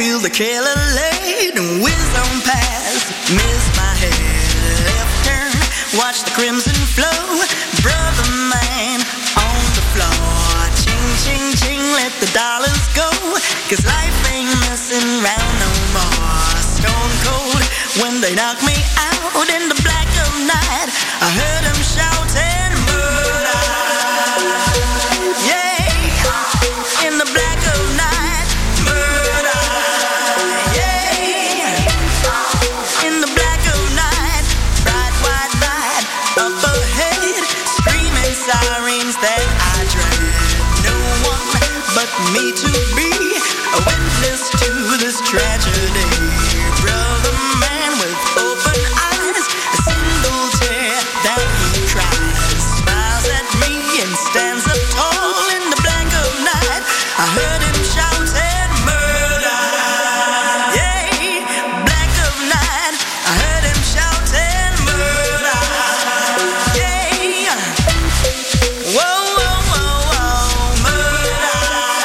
feel the killer laid and whiz on past. Miss my head, left turn, watch the crimson flow. Brother man on the floor, ching, ching, ching, let the dollars go. 'Cause life ain't messing round no more. Stone cold when they knock me out in the black of night. I heard them shouting murder. Yeah, in the black of night, murder. Yeah, in the black of night, bright white light up ahead, screaming sirens that I dread. No one but me to be a witness to this tragedy. Brother man with open eyes, a single tear that he cries, smiles at me and stands up tall in the blank of night. I heard him shouting murder. Yeah, black of night. I heard him shouting murder. Yeah, whoa, whoa, whoa, whoa, murder.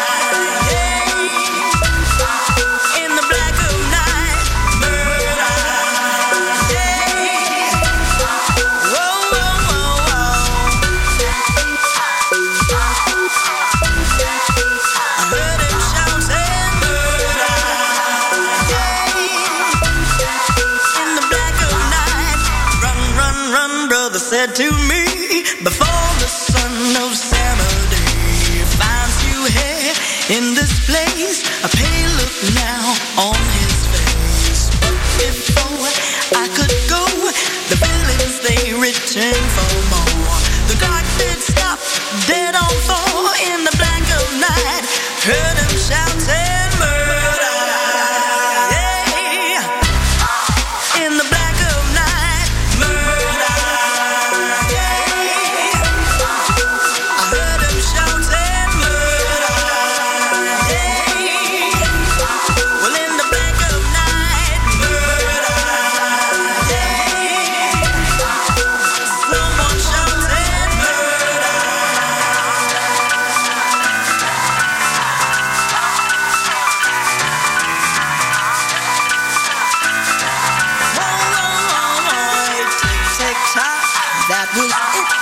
Yeah, in the black of night, murder. Yeah, whoa, whoa, whoa, whoa. I heard him shouting murder. Yeah, in the black of night. Run, run, run, brother said to me, before the son of Saturday finds you here in this place. A pale look now on his face. But before I could go, the villains they return for more. The clock did stop, dead on four in the blank of night. Heard him shouting murder. Yeah, in the black of night, murder. Yeah, I heard him shouting murder. Yeah, well in the black of night, murder. Yeah, someone shouting murder. Whoa, whoa, whoa, whoa, tick, tick, tock, that was it.